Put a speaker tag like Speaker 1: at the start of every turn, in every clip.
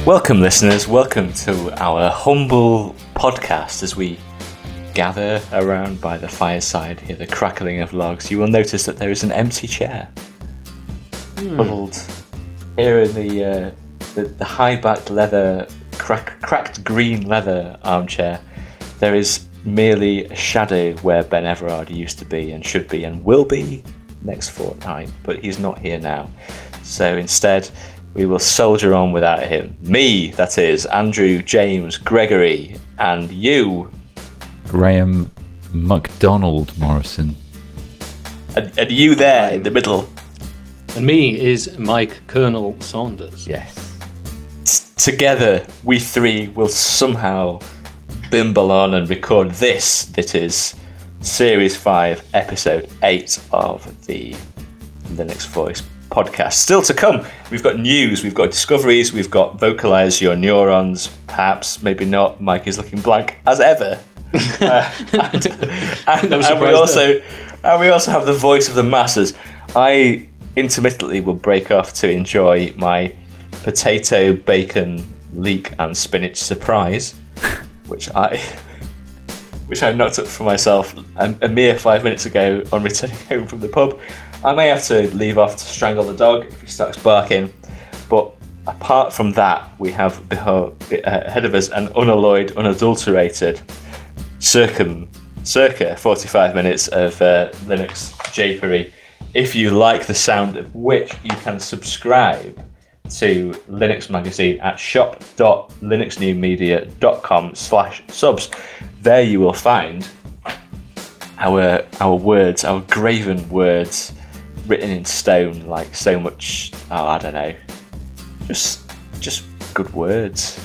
Speaker 1: Welcome, listeners. Welcome to our humble podcast as we gather around by the fireside, hear the crackling of logs. You will notice that there is an empty chair. Huddled here in the high-backed leather, cracked green leather armchair. There is merely a shadow where Ben Everard used to be and should be and will be next fortnight, but he's not here now. So instead, we will soldier on without him. Me, that is, Andrew, James, Gregory, and you,
Speaker 2: Graham MacDonald Morrison.
Speaker 1: And you there in the middle.
Speaker 3: And me is Mike Colonel Saunders.
Speaker 1: Yes. Together, we three will somehow bimble on and record this. That is Series 5, Episode 8 of the Linux Voice podcast. Still to come, we've got news, we've got discoveries, we've got vocalize your neurons, perhaps, maybe not. Mike is looking blank as ever. And we also have the voice of the masses. I intermittently will break off to enjoy my potato, bacon, leek and spinach surprise, which I knocked up for myself a mere 5 minutes ago on returning home from the pub. I may have to leave off to strangle the dog if he starts barking, but apart from that, we have ahead of us an unalloyed, unadulterated, circa 45 minutes of Linux japery. If you like the sound of which, you can subscribe to Linux Magazine at shop.linuxnewmedia.com/subs. There you will find our words, our graven words, written in stone, like so much. Oh, I don't know, just good words.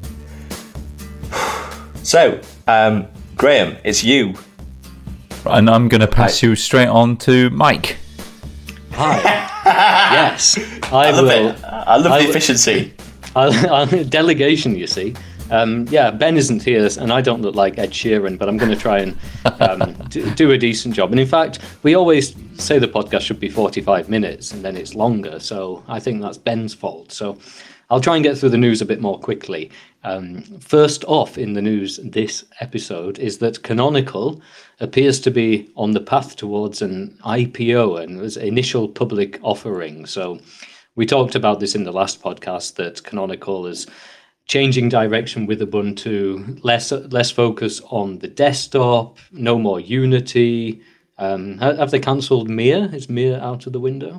Speaker 1: So, Graham, it's you,
Speaker 2: and I'm going to pass you straight on to Mike.
Speaker 3: Hi. Yes, I
Speaker 1: love
Speaker 3: will.
Speaker 1: it. I love the efficiency.
Speaker 3: Delegation, you see. Ben isn't here, and I don't look like Ed Sheeran, but I'm going to try and do a decent job. And in fact, we always say the podcast should be 45 minutes, and then it's longer. So I think that's Ben's fault. So I'll try and get through the news a bit more quickly. First off in the news this episode is that Canonical appears to be on the path towards an IPO and was initial public offering. So we talked about this in the last podcast, that Canonical is changing direction with Ubuntu, less focus on the desktop, no more Unity. Have they cancelled Mir? Is Mir out of the window?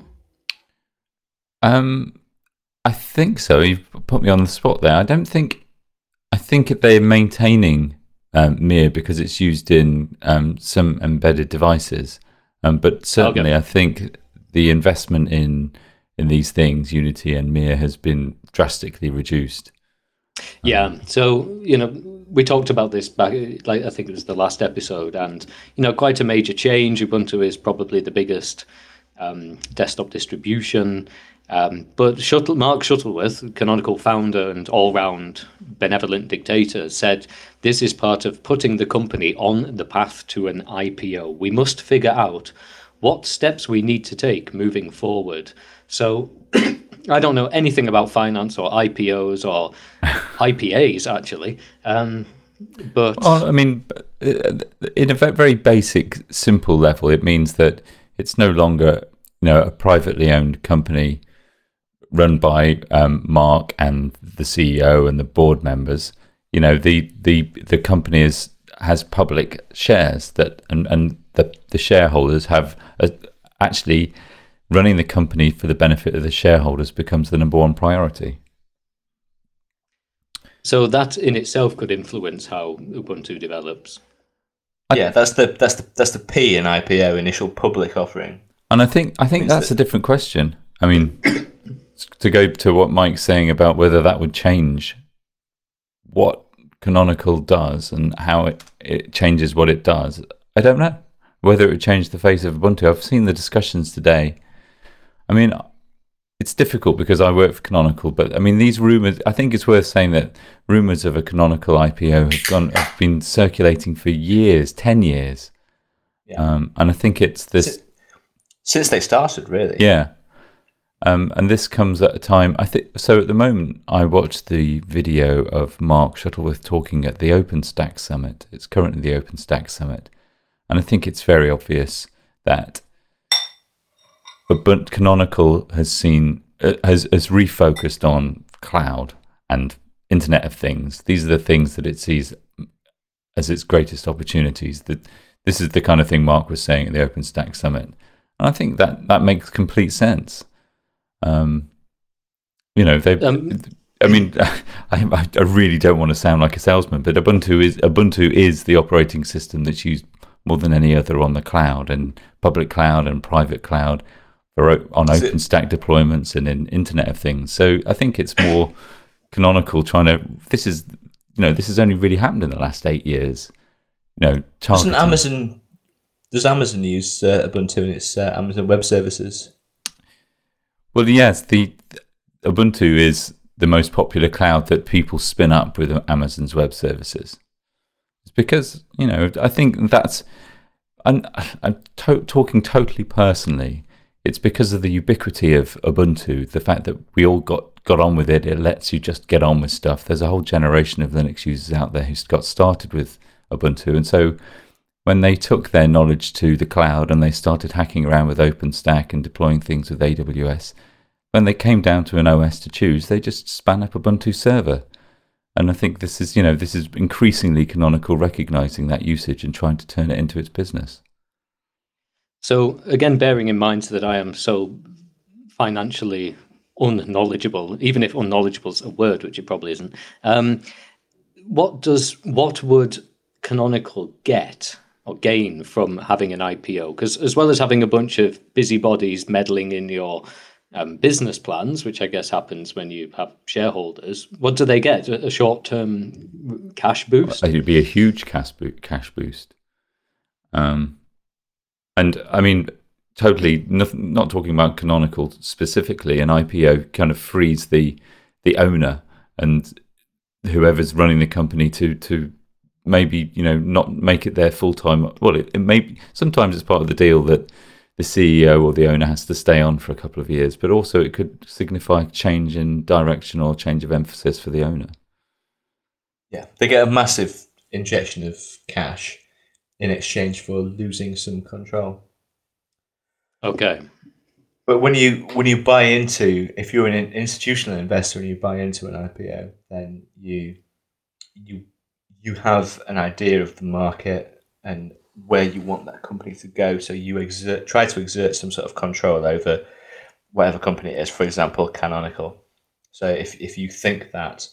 Speaker 2: I think so. You've put me on the spot there. I think they're maintaining Mir because it's used in some embedded devices. But certainly, okay. I think the investment in these things, Unity and Mir, has been drastically reduced.
Speaker 3: Yeah, so we talked about this back, like I think it was the last episode, and quite a major change. Ubuntu is probably the biggest desktop distribution, but Mark Shuttleworth, Canonical founder and all-round benevolent dictator, said this is part of putting the company on the path to an IPO. We must figure out what steps we need to take moving forward. So I don't know anything about finance or IPOs or IPAs, actually. But
Speaker 2: well, I mean, in a very basic, simple level, it means that it's no longer, a privately owned company run by Mark and the CEO and the board members. The company has public shares that, and the shareholders have actually. Running the company for the benefit of the shareholders becomes the number one priority.
Speaker 3: So that in itself could influence how Ubuntu develops.
Speaker 1: Yeah, that's the P in IPO, initial public offering.
Speaker 2: And I think that's a different question. I mean, to go to what Mike's saying about whether that would change what Canonical does and how it changes what it does, I don't know. Whether it would change the face of Ubuntu. I've seen the discussions today. I mean, it's difficult because I work for Canonical, but I mean, these rumors, I think it's worth saying that rumors of a Canonical IPO have been circulating for years, 10 years. Yeah. And I think it's this.
Speaker 1: Since they started, really.
Speaker 2: Yeah. And this comes at a time, I think. So at the moment, I watched the video of Mark Shuttleworth talking at the OpenStack Summit. It's currently the OpenStack Summit, and I think it's very obvious that Canonical has refocused on cloud and Internet of Things. These are the things that it sees as its greatest opportunities. That this is the kind of thing Mark was saying at the OpenStack Summit, and I think that makes complete sense. They. I mean, I really don't want to sound like a salesman, but Ubuntu is the operating system that's used more than any other on the cloud, and public cloud and private cloud, on OpenStack deployments and in Internet of Things. So I think it's more Canonical trying to. This has only really happened in the last 8 years.
Speaker 1: Does Amazon use Ubuntu in its Amazon Web Services?
Speaker 2: Well, yes, the Ubuntu is the most popular cloud that people spin up with Amazon's web services. It's because, I think that's, I'm talking totally personally, it's because of the ubiquity of Ubuntu, the fact that we all got on with it. It lets you just get on with stuff. There's a whole generation of Linux users out there who got started with Ubuntu, and so when they took their knowledge to the cloud and they started hacking around with OpenStack and deploying things with AWS, when they came down to an OS to choose, they just span up Ubuntu server. And I think this is increasingly Canonical recognizing that usage and trying to turn it into its business.
Speaker 3: So again, bearing in mind that I am so financially unknowledgeable, even if unknowledgeable is a word, which it probably isn't, what would Canonical get or gain from having an IPO? Because as well as having a bunch of busybodies meddling in your business plans, which I guess happens when you have shareholders, what do they get? A short-term cash boost?
Speaker 2: It'd be a huge cash boost. And I mean, totally, not talking about Canonical specifically, an IPO kind of frees the owner and whoever's running the company to maybe, not make it their full-time. Well, it may be, sometimes it's part of the deal that the CEO or the owner has to stay on for a couple of years, but also it could signify change in direction or change of emphasis for the owner.
Speaker 1: Yeah, they get a massive injection of cash in exchange for losing some control.
Speaker 3: Okay.
Speaker 1: But when you buy into, if you're an institutional investor and you buy into an IPO, then you have an idea of the market and where you want that company to go. So you try to exert some sort of control over whatever company it is. For example, Canonical. So if you think that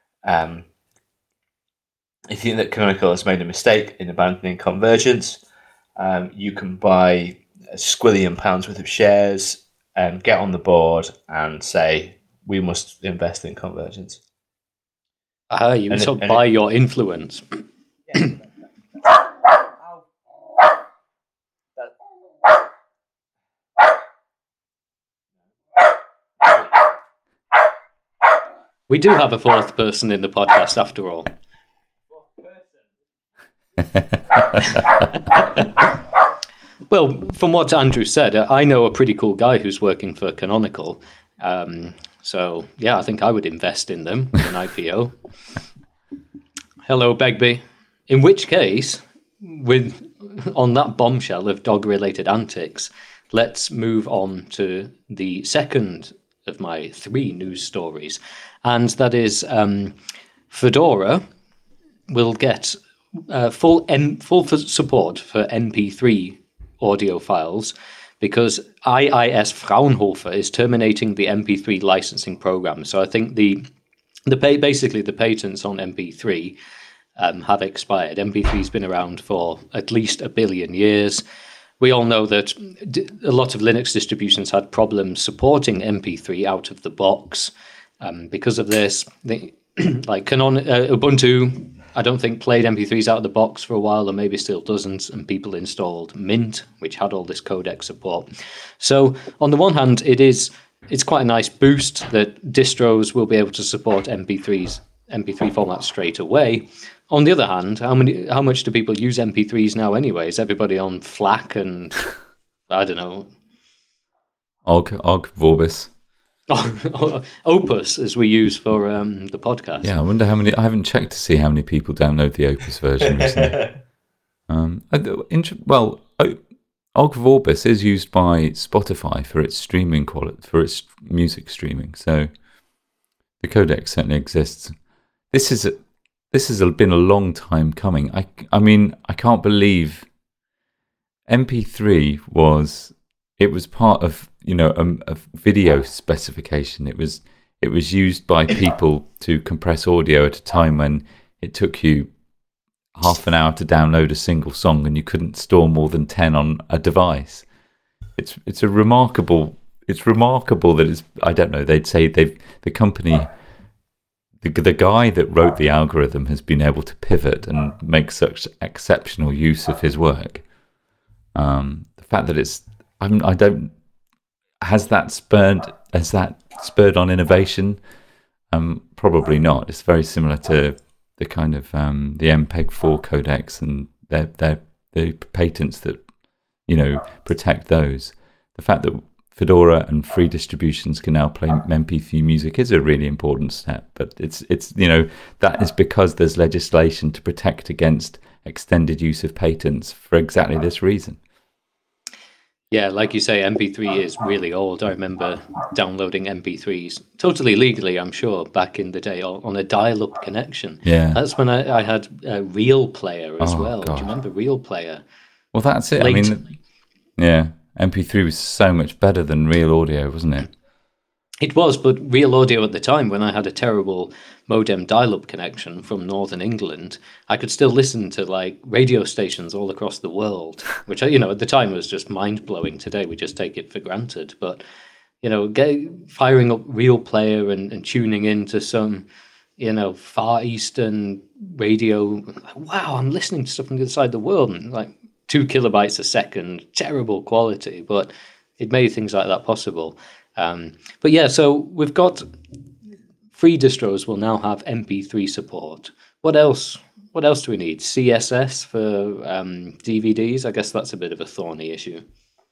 Speaker 1: Canonical has made a mistake in abandoning Convergence, you can buy a squillion pounds worth of shares and get on the board and say, we must invest in Convergence.
Speaker 3: You sort of buy your influence.
Speaker 1: Yeah.
Speaker 3: We do have a fourth person in the podcast after all. Well, from what Andrew said, I know a pretty cool guy who's working for Canonical. So, yeah, I think I would invest in them in an IPO. Hello, Begbie. In which case, on that bombshell of dog-related antics, let's move on to the second of my 3 news stories. And that is Fedora will get full support for MP3 audio files because IIS Fraunhofer is terminating the MP3 licensing program. So I think basically the patents on MP3 have expired. MP3's been around for at least 1 billion years. We all know that a lot of Linux distributions had problems supporting MP3 out of the box. Because of this, Ubuntu, I don't think played MP3s out of the box for a while, or maybe still doesn't, and people installed Mint, which had all this codec support. So on the one hand, it's quite a nice boost that distros will be able to support MP3 format straight away. On the other hand, how much do people use MP3s now anyway? Is everybody on FLAC and I don't know?
Speaker 2: Ogg Vorbis.
Speaker 3: Opus, as we use for the podcast.
Speaker 2: Yeah, I wonder how many. I haven't checked to see how many people download the Opus version recently. Ogg Vorbis is used by Spotify for its streaming quality, for its music streaming. So the codec certainly exists. This has been a long time coming. I mean, I can't believe MP3 was part of a video specification. It was used by people to compress audio at a time when it took you half an hour to download a single song, and you couldn't store more than 10 on a device. It's remarkable that it's, I don't know, they'd say the company, the guy that wrote the algorithm has been able to pivot and make such exceptional use of his work. The fact that has that spurred on innovation? Probably not. It's very similar to the kind of the MPEG-4 codecs and the patents that protect those. The fact that Fedora and free distributions can now play MP3 music is a really important step, but it's that is because there's legislation to protect against extended use of patents for exactly this reason.
Speaker 3: Yeah, like you say, MP3 is really old. I remember downloading MP3s totally legally, I'm sure, back in the day on a dial-up connection.
Speaker 2: Yeah,
Speaker 3: that's when I had a Real Player as well.
Speaker 2: God.
Speaker 3: Do you remember Real Player?
Speaker 2: Well, that's it. I mean, yeah, MP3 was so much better than Real Audio, wasn't it?
Speaker 3: It was, but Real Audio at the time, when I had a terrible modem dial-up connection from Northern England, I could still listen to like radio stations all across the world, which at the time was just mind-blowing. Today we just take it for granted, but firing up Real Player and tuning into some Far Eastern radio, wow, I'm listening to stuff on the other side of the world, and like 2 kilobytes a second, terrible quality, but it made things like that possible. But yeah, so we've got free distros will now have MP3 support. What else do we need? CSS for DVDs? I guess that's a bit of a thorny issue.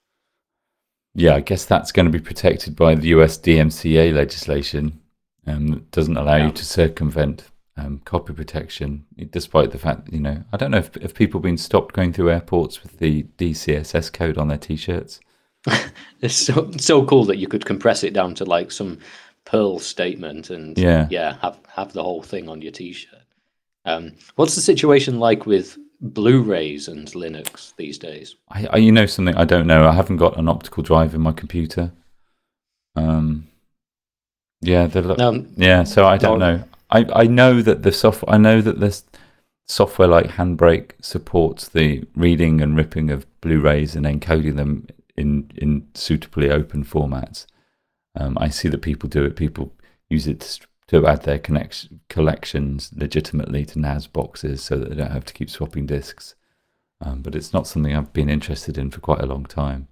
Speaker 2: Yeah, I guess that's going to be protected by the US DMCA legislation. That doesn't allow you to circumvent copy protection, despite the fact I don't know if people have been stopped going through airports with the DCSS code on their T-shirts.
Speaker 3: It's so cool that you could compress it down to like some Perl statement and have the whole thing on your T-shirt. What's the situation like with Blu-rays and Linux these days?
Speaker 2: I something I don't know. I haven't got an optical drive in my computer. So I don't know. I know that the software. I know that this software like Handbrake supports the reading and ripping of Blu-rays and encoding them in suitably open formats. I see that people do it. People use it to add their collections legitimately to NAS boxes so that they don't have to keep swapping disks. But it's not something I've been interested in for quite a long time.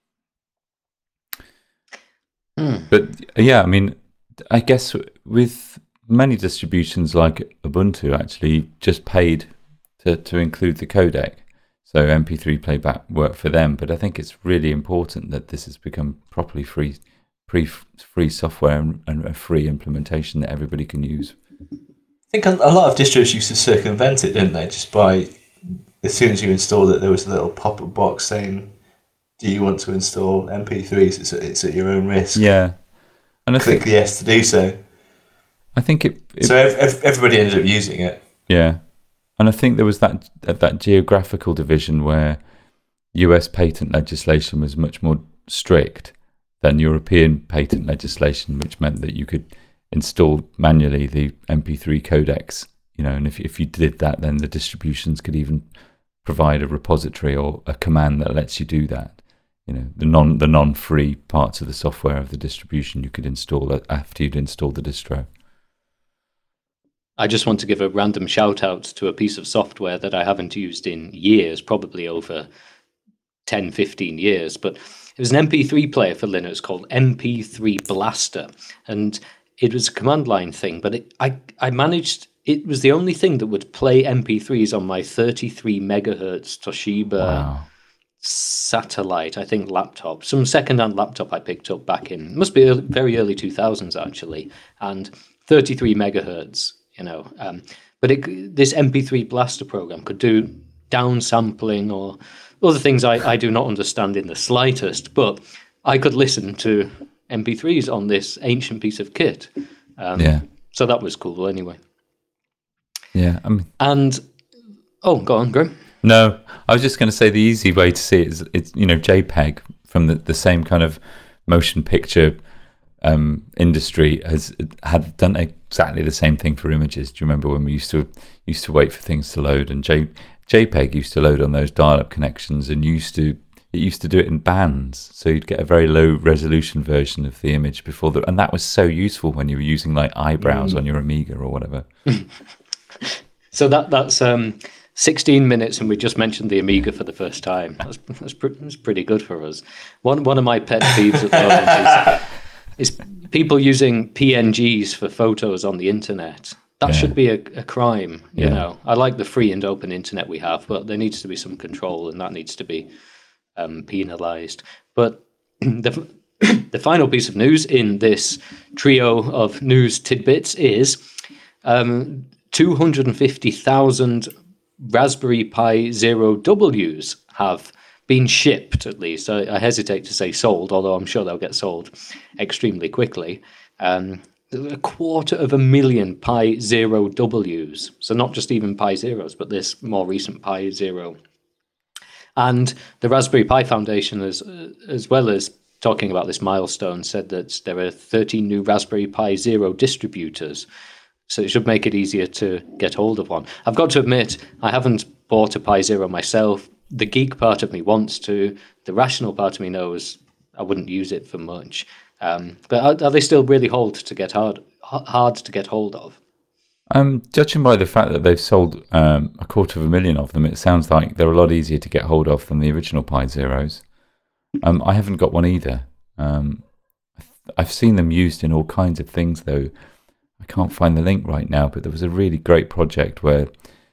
Speaker 2: But yeah, I mean, I guess with many distributions like Ubuntu actually just paid to include the codec. So MP3 playback worked for them, but I think it's really important that this has become properly free software and a free implementation that everybody can use.
Speaker 1: I think a lot of distros used to circumvent it, didn't they? Just by, as soon as you installed it, there was a little pop-up box saying, do you want to install MP3s? It's at your own risk.
Speaker 2: Yeah. And I
Speaker 1: click the yes to do so.
Speaker 2: I think
Speaker 1: so everybody ended up using it.
Speaker 2: Yeah. And I think there was that geographical division where US patent legislation was much more strict than European patent legislation, which meant that you could install manually the MP3 codecs, and if you did that, then the distributions could even provide a repository or a command that lets you do that. The non-free parts of the software of the distribution you could install after you'd installed the distro.
Speaker 3: I just want to give a random shout out to a piece of software that I haven't used in years, probably over 10, 15 years, but it was an MP3 player for Linux called MP3 Blaster, and it was a command line thing, but I managed, it was the only thing that would play MP3s on my 33 megahertz Toshiba satellite, I think, laptop, some second-hand laptop I picked up back in, must be very early 2000s actually, and 33 megahertz, but this MP3 blaster program could do downsampling or other things I do not understand in the slightest, but I could listen to MP3s on this ancient piece of kit. So that was cool anyway.
Speaker 2: Yeah, I mean,
Speaker 3: and go on, Graham.
Speaker 2: No, I was just going to say the easy way to see it is it's JPEG from the same kind of motion picture industry had done exactly the same thing for images. Do you remember when we used to wait for things to load, and JPEG used to load on those dial-up connections, and it used to do it in bands, so you'd get a very low resolution version of the image and that was so useful when you were using like eyebrows on your Amiga or whatever.
Speaker 3: So that's 16 minutes, and we just mentioned the Amiga for the first time. That's pretty good for us. One of my pet peeves at the moment is people using PNGs for photos on the internet. That should be a crime, you know. I like the free and open internet we have, but there needs to be some control, and that needs to be penalised. But the final piece of news in this trio of news tidbits is 250,000 Raspberry Pi Zero Ws have been shipped, at least. I hesitate to say sold, although I'm sure they'll get sold extremely quickly. 250,000 Pi Zero Ws. So not just even Pi Zeros, but this more recent Pi Zero. And the Raspberry Pi Foundation, as well as talking about this milestone, said that there are 13 new Raspberry Pi Zero distributors. So it should make it easier to get hold of one. I've got to admit, I haven't bought a Pi Zero myself. The geek part of me wants to. The rational part of me knows I wouldn't use it for much. But are they still really hard to get hold of?
Speaker 2: Judging by the fact that they've sold 250,000 of them, it sounds like they're a lot easier to get hold of than the original Pi Zeros. I haven't got one either. I've seen them used in all kinds of things, though. I can't find the link right now, but there was a really great project where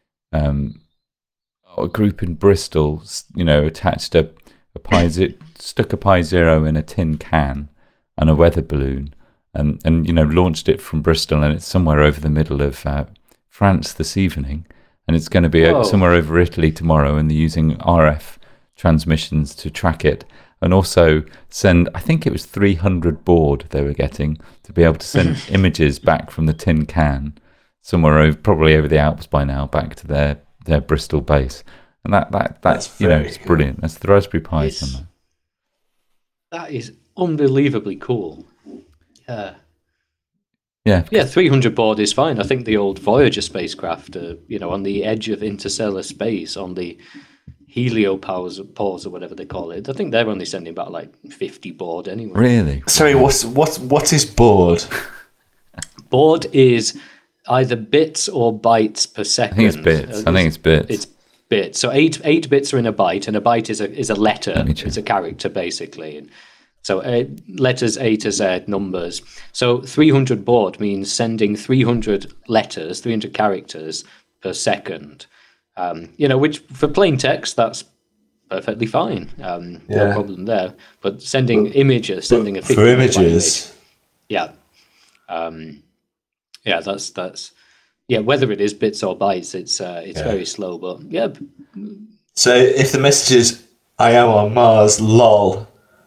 Speaker 2: a group in Bristol, attached stuck a Pi Zero in a tin can and a weather balloon, and launched it from Bristol, and it's somewhere over the middle of France this evening, and it's going to be somewhere over Italy tomorrow, and they're using RF transmissions to track it, and also send, I think it was 300 baud they were getting to be able to send images back from the tin can somewhere probably over the Alps by now, back to their Bristol base. And that's it's brilliant. That's the Raspberry Pi.
Speaker 3: That is unbelievably cool. Yeah.
Speaker 2: Yeah,
Speaker 3: 300 baud is fine. I think the old Voyager spacecraft, on the edge of interstellar space, on the heliopause or whatever they call it, I think they're only sending about like 50 baud anyway.
Speaker 2: Really?
Speaker 1: Sorry, what is baud?
Speaker 3: Baud is either bits or bytes per second.
Speaker 2: I think it's bits.
Speaker 3: It's bits. So eight bits are in a byte, and a byte is a letter. It's a character, basically. And so letters A to Z, numbers. So 300 baud means sending 300 letters, 300 characters per second. Which for plain text, that's perfectly fine. No problem there. But sending images, sending a 50
Speaker 1: for images,
Speaker 3: that's whether it is bits or bytes, it's very slow. But yeah.
Speaker 1: So if the message is "I am on Mars, lol,"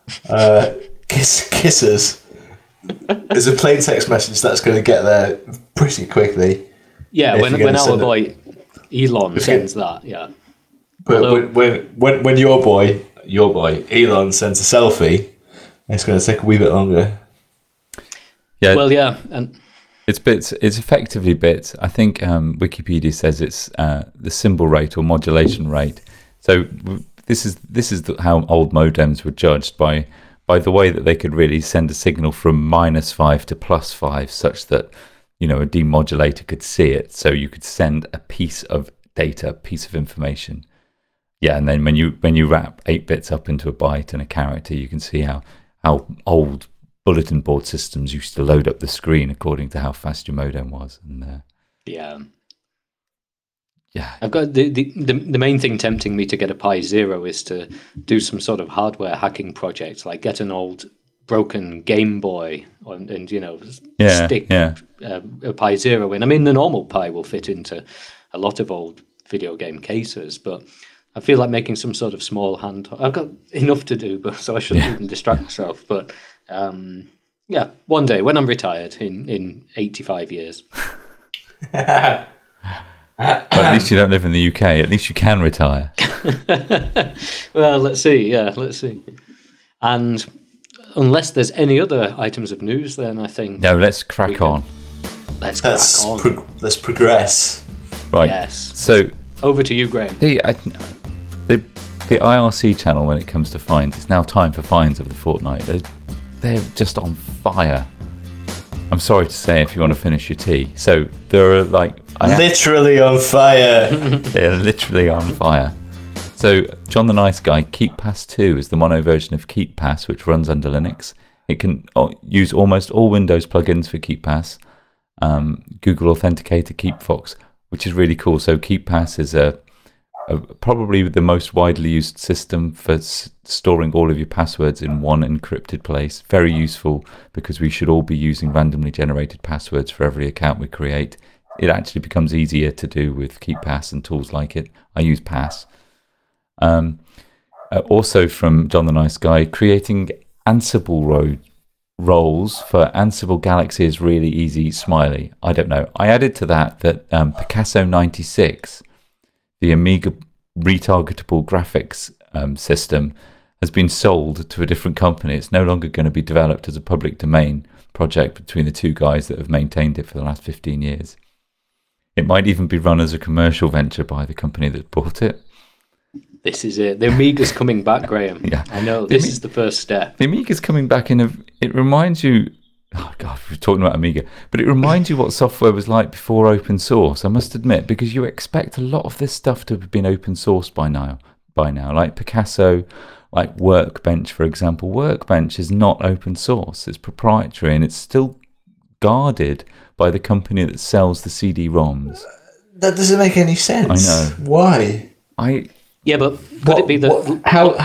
Speaker 1: kisses, is a plain text message that's going to get there pretty quickly.
Speaker 3: Yeah, when our boy Elon sends that, yeah.
Speaker 1: But when your boy Elon sends a selfie, it's going to take a wee bit longer.
Speaker 2: Yeah.
Speaker 3: Well, yeah, and
Speaker 2: it's bits. It's effectively bits. I think Wikipedia says it's the symbol rate or modulation rate. So this is how old modems were judged by the way that they could really send a signal from -5 to +5, such that a demodulator could see it, so you could send a piece of data, a piece of information. Yeah, and then when you wrap 8 bits up into a byte and a character, you can see how old bulletin board systems used to load up the screen according to how fast your modem was. And Yeah.
Speaker 3: I've got the main thing tempting me to get a Pi Zero is to do some sort of hardware hacking project, like get an old broken Game Boy and stick a Pi Zero in. I mean, the normal Pi will fit into a lot of old video game cases, but I feel like making some sort of small hand. I've got enough to do, so I shouldn't even distract myself. But one day when I'm retired in 85 years.
Speaker 2: Well, at least you don't live in the UK. At least you can retire.
Speaker 3: Well, let's see. Yeah, let's see. And unless there's any other items of news, then I think...
Speaker 2: No, let's crack on.
Speaker 3: Let's crack on.
Speaker 1: Let's progress.
Speaker 2: Right.
Speaker 3: Yes.
Speaker 2: So...
Speaker 3: Over to you, Graham.
Speaker 2: The IRC channel, when it comes to finds, it's now time for finds of the fortnight. They're just on fire. I'm sorry to say if you want to finish your tea. So there are
Speaker 1: literally on fire.
Speaker 2: They're literally on fire. So John the Nice Guy, KeepPass 2 is the mono version of KeepPass, which runs under Linux. It can use almost all Windows plugins for KeepPass. Google Authenticator, KeepFox, which is really cool. So KeepPass is probably the most widely used system for storing all of your passwords in one encrypted place. Very useful because we should all be using randomly generated passwords for every account we create. It actually becomes easier to do with KeepPass and tools like it. I use Pass. Also from John the Nice Guy, creating Ansible roles for Ansible Galaxy is really easy, smiley. I don't know. I added to that Picasso 96, the Amiga retargetable graphics system, has been sold to a different company. It's no longer going to be developed as a public domain project between the two guys that have maintained it for the last 15 years. It might even be run as a commercial venture by the company that bought it.
Speaker 3: This is it. The Amiga's coming back, Graham.
Speaker 2: Yeah.
Speaker 3: I know. This is the first step.
Speaker 2: The Amiga's coming back it reminds you... Oh, God, we're talking about Amiga. But it reminds you what software was like before open source, I must admit, because you expect a lot of this stuff to have been open source by now. Like Picasso, like Workbench, for example. Workbench is not open source. It's proprietary, and it's still guarded by the company that sells the CD-ROMs.
Speaker 1: That doesn't make any sense.
Speaker 2: I know.
Speaker 1: Why?
Speaker 3: Yeah, but could it be that...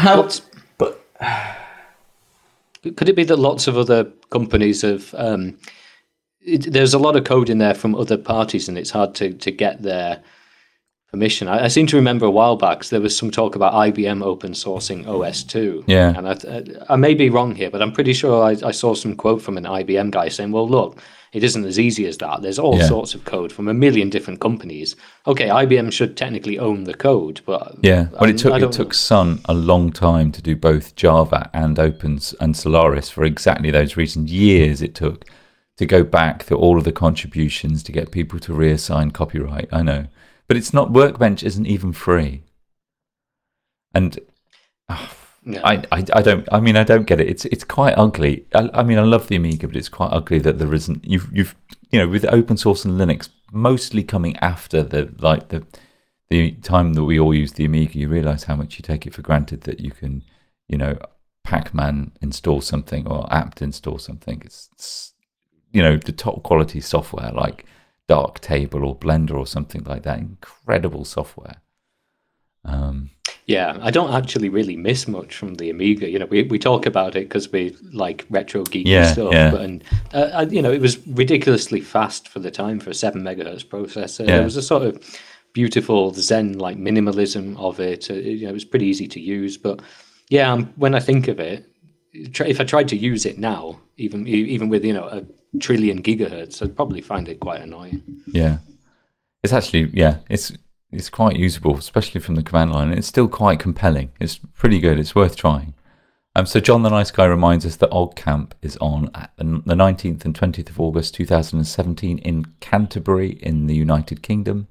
Speaker 3: Could it be that lots of other companies have... there's a lot of code in there from other parties, and it's hard to get their permission. I seem to remember a while back there was some talk about IBM open sourcing OS2.
Speaker 2: Yeah.
Speaker 3: And I may be wrong here, but I'm pretty sure I saw some quote from an IBM guy saying, well, look, it isn't as easy as that. There's all sorts of code from a million different companies. Okay, IBM should technically own the code, but...
Speaker 2: Yeah, but it took Sun a long time to do both Java and and Solaris for exactly those reasons. Years it took to go back through all of the contributions to get people to reassign copyright. I know. But it's not... Workbench isn't even free. And...
Speaker 3: Yeah.
Speaker 2: I don't get it. It's quite ugly. I love the Amiga, but it's quite ugly that there isn't. You've with open source and Linux mostly coming after the time that we all use the Amiga, you realise how much you take it for granted that you can, Pac-Man install something or apt install something. It's the top quality software like Darktable or Blender or something like that. Incredible software.
Speaker 3: Yeah, I don't actually really miss much from the Amiga. We talk about it because we like retro geeky stuff.
Speaker 2: Yeah.
Speaker 3: But it was ridiculously fast for the time for a 7 megahertz processor.
Speaker 2: Yeah.
Speaker 3: There was a sort of beautiful Zen like minimalism of it. It was pretty easy to use. But yeah, when I think of it, if I tried to use it now, even with a trillion gigahertz, I'd probably find it quite annoying.
Speaker 2: Yeah, it's actually It's quite usable, especially from the command line. It's still quite compelling. It's pretty good. It's worth trying. So John the Nice Guy reminds us that OggCamp is on at the 19th and 20th of August 2017 in Canterbury in the United Kingdom.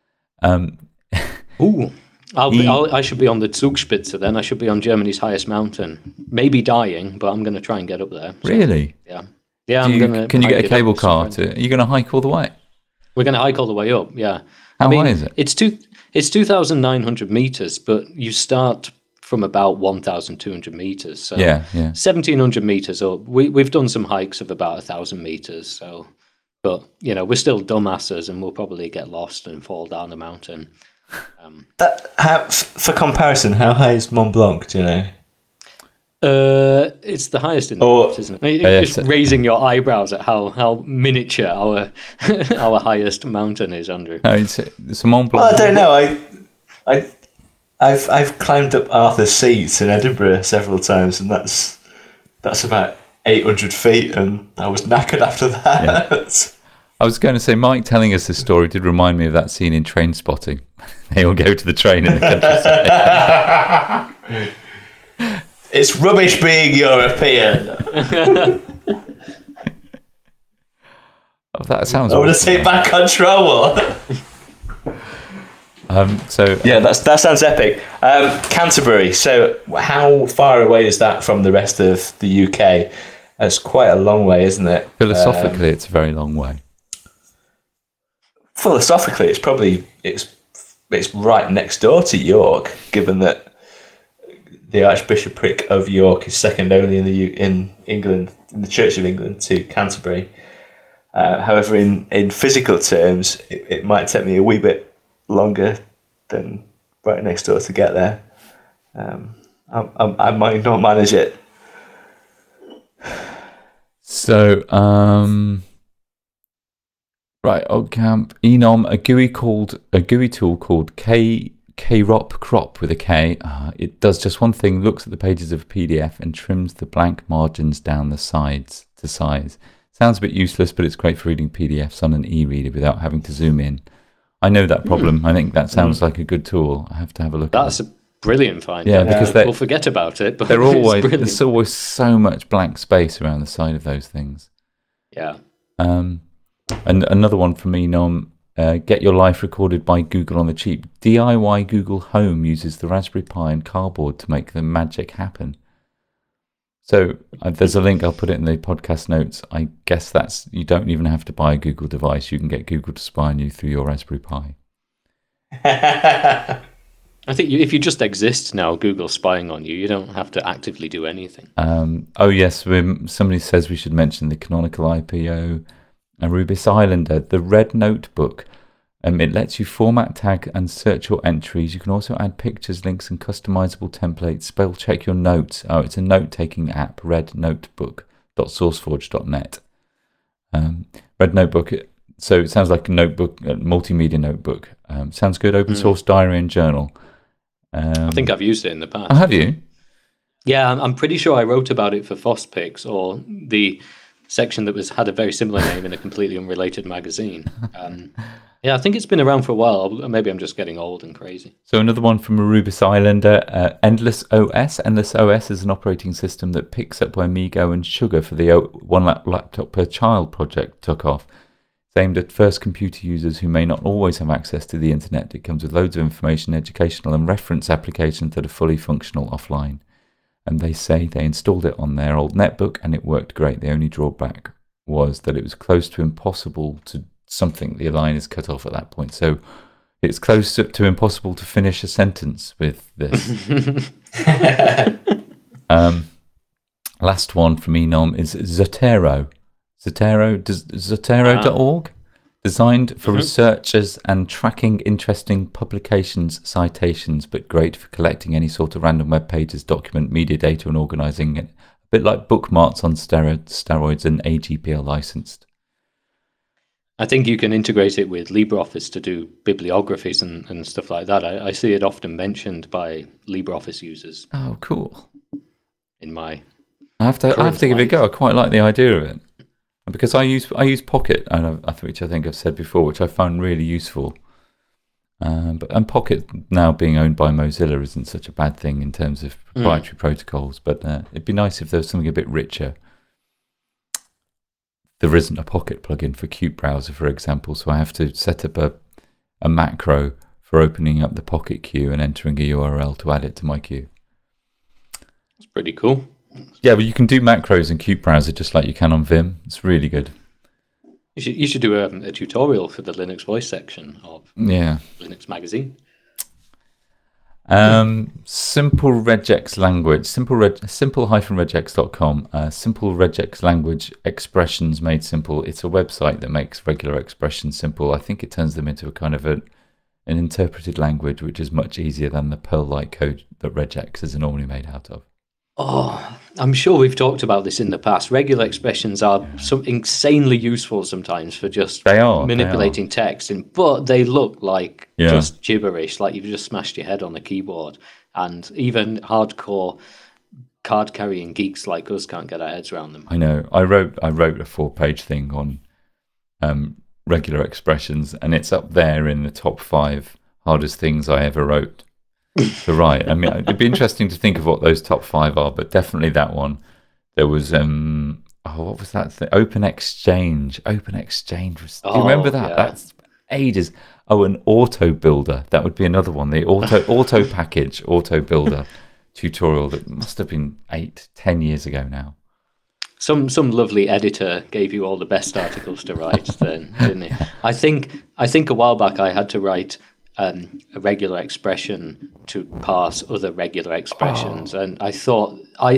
Speaker 3: Ooh, I should be on the Zugspitze then. I should be on Germany's highest mountain. Maybe dying, but I'm going to try and get up there. So,
Speaker 2: really?
Speaker 3: Yeah.
Speaker 2: Can you get a cable car? Are you going to hike all the way?
Speaker 3: We're going to hike all the way up, yeah.
Speaker 2: How high is it?
Speaker 3: It's 2,900 meters, but you start from about 1,200 meters. So
Speaker 2: yeah.
Speaker 3: 1,700 meters up. We've done some hikes of about 1,000 meters. So But we're still dumbasses, and we'll probably get lost and fall down the mountain.
Speaker 1: For comparison, how high is Mont Blanc? Do you know?
Speaker 3: It's the highest in the Alps, isn't it? Just raising your eyebrows at how miniature our our highest mountain is, Andrew.
Speaker 2: No, it's a Mont Blanc.
Speaker 1: Well, I don't know. I've climbed up Arthur's Seat in Edinburgh several times, and that's about 800 feet, and I was knackered after that.
Speaker 2: Yeah. I was going to say, Mike telling us this story did remind me of that scene in Train Spotting. They all go to the train in the countryside.
Speaker 1: It's rubbish being European.
Speaker 2: Oh, that sounds.
Speaker 1: I want to take back control. That sounds epic. Canterbury. So, how far away is that from the rest of the UK? It's quite a long way, isn't it?
Speaker 2: Philosophically, it's a very long way.
Speaker 1: Philosophically, it's probably it's right next door to York, given that the Archbishopric of York is second only in England, in the Church of England, to Canterbury. However, in physical terms, it might take me a wee bit longer than right next door to get there. I might not manage it.
Speaker 2: So, right, OggCamp, Enom, a GUI tool called KROP crop with a K. It does just one thing: looks at the pages of a PDF and trims the blank margins down the sides to size. Sounds a bit useless, but it's great for reading PDFs on an e-reader without having to zoom in. I know that problem. I think that sounds like a good tool. I have to have a look.
Speaker 3: That's a brilliant find.
Speaker 2: Yeah, because
Speaker 3: we'll forget about it. But
Speaker 2: there's always so much blank space around the side of those things.
Speaker 3: Yeah.
Speaker 2: And another one from Enom. Get your life recorded by Google on the cheap. DIY Google Home uses the Raspberry Pi and cardboard to make the magic happen. So there's a link. I'll put it in the podcast notes. I guess you don't even have to buy a Google device. You can get Google to spy on you through your Raspberry Pi.
Speaker 3: I think if you just exist now, Google's spying on you. You don't have to actively do anything.
Speaker 2: Oh yes, somebody says we should mention the Canonical IPO. Arubis Islander, the Red Notebook. It lets you format, tag, and search your entries. You can also add pictures, links, and customizable templates. Spell check your notes. Oh, it's a note-taking app. rednotebook.sourceforge.net. Red Notebook. So it sounds like a notebook, a multimedia notebook. Sounds good. Open source diary and journal.
Speaker 3: I think I've used it in the past.
Speaker 2: Oh, have you?
Speaker 3: Yeah, I'm pretty sure I wrote about it for FOSPICS, or the section that had a very similar name in a completely unrelated magazine. Yeah, I think it's been around for a while. Maybe I'm just getting old and crazy.
Speaker 2: So another one from Arubis Islander, Endless OS. Endless OS is an operating system that picks up where MeeGo and Sugar for the one laptop per child project took off. It's aimed at first computer users who may not always have access to the internet. It comes with loads of information, educational and reference applications that are fully functional offline. And they say they installed it on their old netbook and it worked great. The only drawback was that it was close to impossible to something. The line is cut off at that point. So it's close to impossible to finish a sentence with this. Last one from Enom is Zotero. Zotero.org. Designed for researchers and tracking interesting publications, citations, but great for collecting any sort of random web pages, document, media data, and organizing it. A bit like bookmarks on steroids and AGPL licensed.
Speaker 3: I think you can integrate it with LibreOffice to do bibliographies and stuff like that. I see it often mentioned by LibreOffice users.
Speaker 2: Oh, cool.
Speaker 3: I
Speaker 2: have to give it a go. I quite like the idea of it. Because I use Pocket, which I think I've said before, which I found really useful. But Pocket now being owned by Mozilla isn't such a bad thing in terms of proprietary protocols. But it'd be nice if there was something a bit richer. There isn't a Pocket plugin for Qt Browser, for example, so I have to set up a macro for opening up the Pocket queue and entering a URL to add it to my queue.
Speaker 3: That's pretty cool.
Speaker 2: Yeah, but you can do macros in Qt Browser just like you can on Vim. It's really good.
Speaker 3: You should do a tutorial for the Linux voice section of Linux Magazine.
Speaker 2: Simple regex language, simple-regex.com. Simple regex language expressions made simple. It's a website that makes regular expressions simple. I think it turns them into a kind of an interpreted language, which is much easier than the Perl-like code that regex is normally made out of.
Speaker 3: Oh, I'm sure we've talked about this in the past. Regular expressions are insanely useful sometimes for just manipulating text, but they look like just gibberish, like you've just smashed your head on the keyboard. And even hardcore card-carrying geeks like us can't get our heads around them.
Speaker 2: I know. I wrote a 4-page thing on regular expressions, and it's up there in the top 5 hardest things I ever wrote to write. I mean, it'd be interesting to think of what those top 5 are, but definitely that one. There was what was that thing? Open Exchange was. Do you remember that?
Speaker 3: Yeah.
Speaker 2: That's ages. Oh, an auto builder. That would be another one. The auto package, auto builder tutorial that must have been 8-10 years ago now.
Speaker 3: Some lovely editor gave you all the best articles to write then, didn't he? I think a while back I had to write a regular expression to parse other regular expressions, and I thought I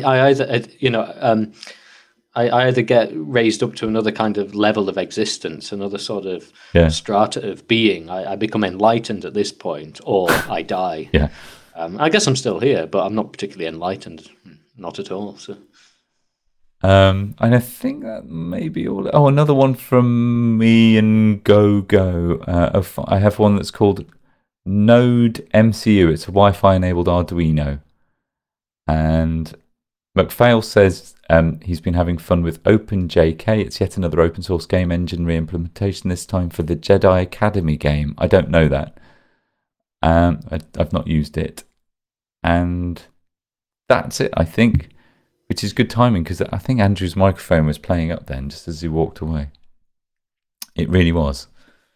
Speaker 3: either get raised up to another kind of level of existence, another sort of strata of being. I become enlightened at this point, or I die.
Speaker 2: Yeah.
Speaker 3: I guess I'm still here, but I'm not particularly enlightened, not at all. So.
Speaker 2: And I think that may be all. Oh, another one from me and Go. I have one that's called Node MCU. It's a Wi-Fi enabled Arduino. And McPhail says he's been having fun with OpenJK. It's yet another open source game engine re-implementation, this time for the Jedi Academy game. I don't know that. I've not used it. And that's it, I think, which is good timing because I think Andrew's microphone was playing up then just as he walked away. It really was.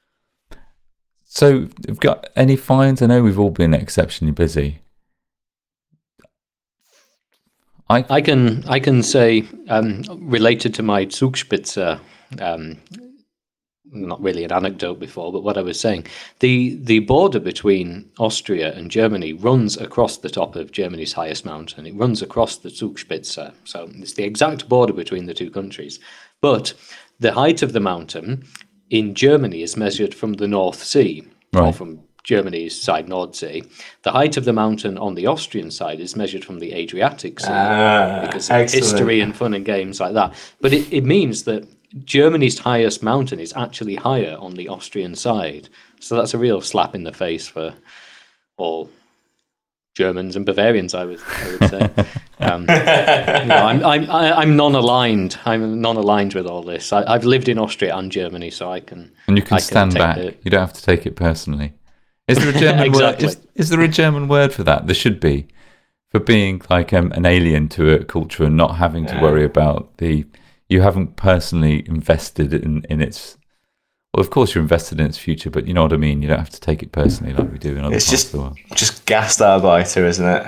Speaker 2: So, have got any finds? I know we've all been exceptionally busy.
Speaker 3: I can say, related to my Zugspitze, not really an anecdote before, but what I was saying, the border between Austria and Germany runs across the top of Germany's highest mountain. It runs across the Zugspitze, so it's the exact border between the two countries. But the height of the mountain in Germany is measured from the North Sea, or from Germany's side, Nordsee. The height of the mountain on the Austrian side is measured from the Adriatic Sea, because of history and fun and games like that. But it means that Germany's highest mountain is actually higher on the Austrian side. So that's a real slap in the face for all Germans and Bavarians, I would say. I'm non-aligned. I'm non-aligned with all this. I've lived in Austria and Germany, so I can.
Speaker 2: And you can stand back. You don't have to take it personally. Is there a German word? Is there a German word for that? There should be, for being like an alien to a culture and not having to worry about you haven't personally invested in its. Well, of course you're invested in its future, but you know what I mean. You don't have to take it personally like we do in other parts of the world.
Speaker 1: It's just Gastarbeiter, isn't it?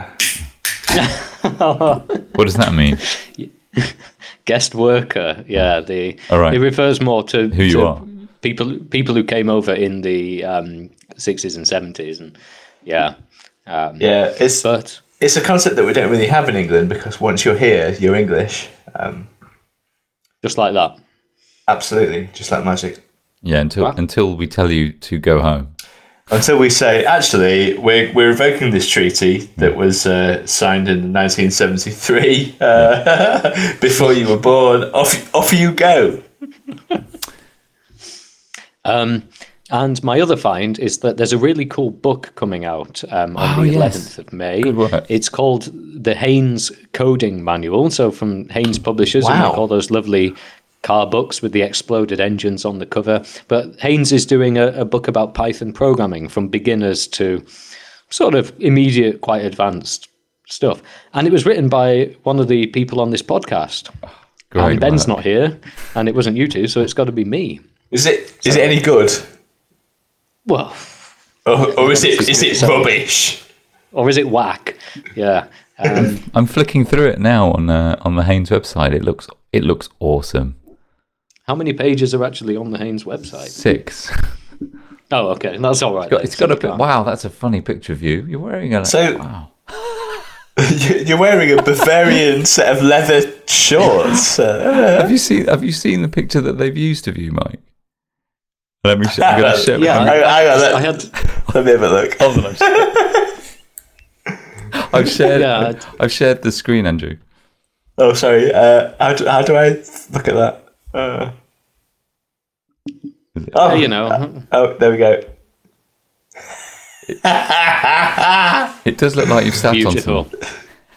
Speaker 2: What does that mean?
Speaker 3: Guest worker. Yeah, it refers more to
Speaker 2: who you are.
Speaker 3: People who came over in the 60s and 70s, and
Speaker 1: it's a concept that we don't really have in England because once you're here, you're English.
Speaker 3: Just like that.
Speaker 1: Absolutely, just like magic.
Speaker 2: Yeah, until we tell you to go home.
Speaker 1: Until we say, actually, we're revoking this treaty that was signed in 1973 before you were born. Off you go.
Speaker 3: And my other find is that there's a really cool book coming out on the 11th of May.
Speaker 2: Good work.
Speaker 3: It's called the Haynes Coding Manual. So from Haynes Publishers, who make all those lovely car books with the exploded engines on the cover. But Haynes is doing a book about Python programming from beginners to sort of immediate, quite advanced stuff. And it was written by one of the people on this podcast.
Speaker 2: Great
Speaker 3: and Ben's
Speaker 2: work.
Speaker 3: not here, and it wasn't you two, so it's got to be me.
Speaker 1: Is it any good?
Speaker 3: Well,
Speaker 1: or is it rubbish?
Speaker 3: Or is it whack? Yeah.
Speaker 2: I'm flicking through it now on the Haynes website. It looks awesome.
Speaker 3: How many pages are actually on the Haynes website?
Speaker 2: 6.
Speaker 3: Oh, okay, that's all right.
Speaker 2: It's got a bit. Wow, that's a funny picture of you. You're wearing a.
Speaker 1: So-
Speaker 2: wow.
Speaker 1: You're wearing a Bavarian set of leather shorts.
Speaker 2: Have you seen the picture that they've used of you, Mike? Let me show. I'm going to show.
Speaker 3: Yeah,
Speaker 1: Hang on,
Speaker 3: I had.
Speaker 1: let me have a look.
Speaker 2: Hold on, I've shared.
Speaker 3: Yeah.
Speaker 2: I've shared the screen, Andrew.
Speaker 1: Oh, sorry. How do I look at that? Oh,
Speaker 3: You know,
Speaker 1: oh, there we go.
Speaker 2: It does look like you've sat
Speaker 3: beautiful.
Speaker 2: on some.